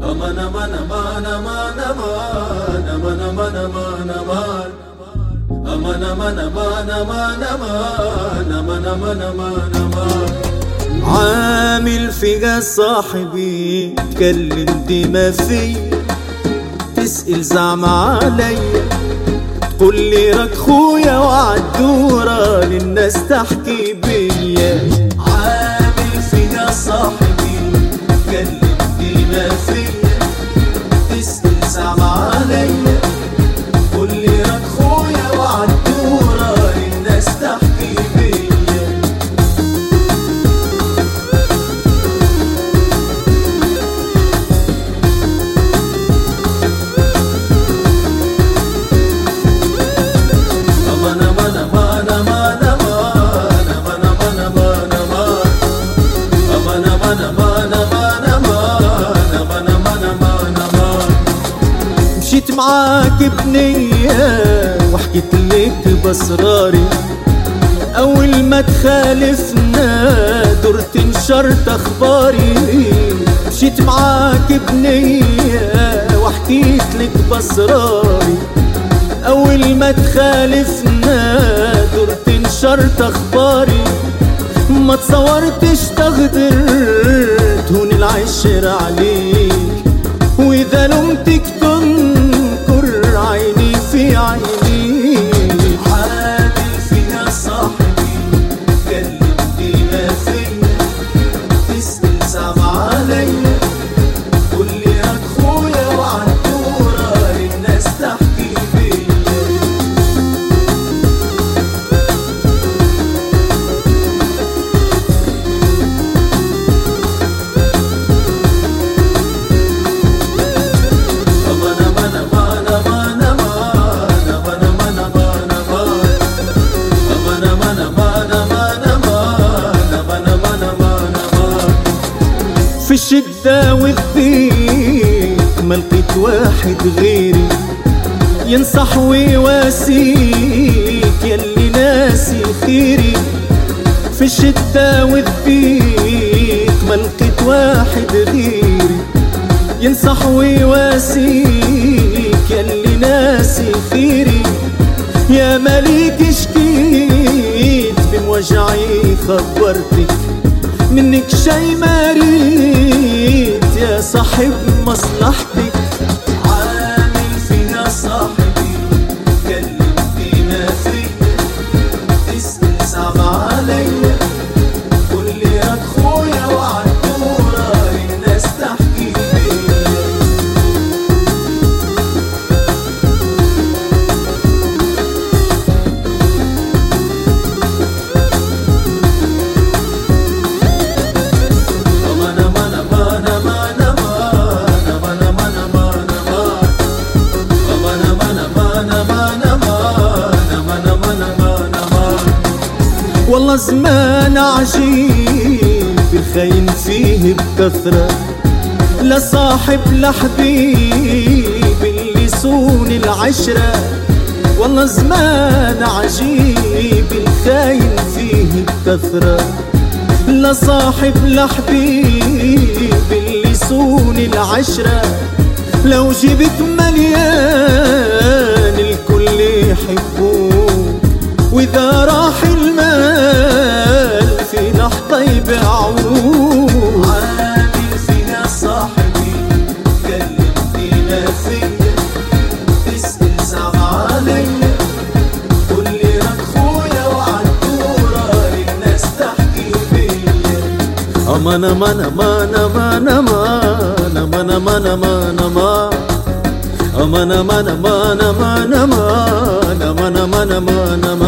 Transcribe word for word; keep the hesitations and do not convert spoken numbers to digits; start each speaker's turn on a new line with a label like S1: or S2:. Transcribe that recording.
S1: aman aman aman aman aman aman aman aman aman aman aman aman aman aman aman aman aman عامل فيها صاحبي تكلم ديما فيا تسأل زعم عليا تقول لي راك خويا وعالدورة للناس تحكي بيا عامل فيها صاحبي تكلم ديما فيا تسأل زعم عليا تقول لي راك خويا وعالدورة للناس تحكي بيا مشيت معاك بنية وحكيت لك بأسراري أول ما تخالفنا درت نشرت أخباري مشيت معاك بنية وحكيت لك بأسراري أول ما تخالفنا درت نشرت أخباري ما تصورتش تغدر تهون العشرة عليك وإذا لمتك تنكر عيني في عيني عادل فيها صاحبي كلم ديما فيا تسأل زعم عليا قول لي راك خويا وعالدورة للناس تحكي بيا في الشدة والضيق ما لقيت واحد غيري ينصح ويواسيك ياللي ناسي خيري في الشدة والضيق ما لقيت واحد غيري ينصح ويواسيك ياللي ناسي خيري يا مليك شكيت بموجعي خبرتك منك شي ما ريت يا صاحب مصلحتك عامل فيها صاحبي كلم ديما فيا تسأل زعم عليا قول لي راك خويا وعالدورة للناس تحكي بيا والله زمان عجيب الخاين فيه بكثرة لا صاحب لا حبيب اللي صون العشرة والله زمان عجيب الخاين فيه بكثرة لا صاحب لا حبيب اللي صون العشرة لو جبت مليان الكل يحبوك وإذا راح المال في لحظة يبيعوك عادل فيها صاحبي كلم ديما فيا تسأل زعم عليا قول لي راك خويا وعالدورة للناس تحكي بيا أمان أمان أمان أمان أمان أمان أمان أمان أمان أمان أمان أمان أمان أمان أمان أمان أمان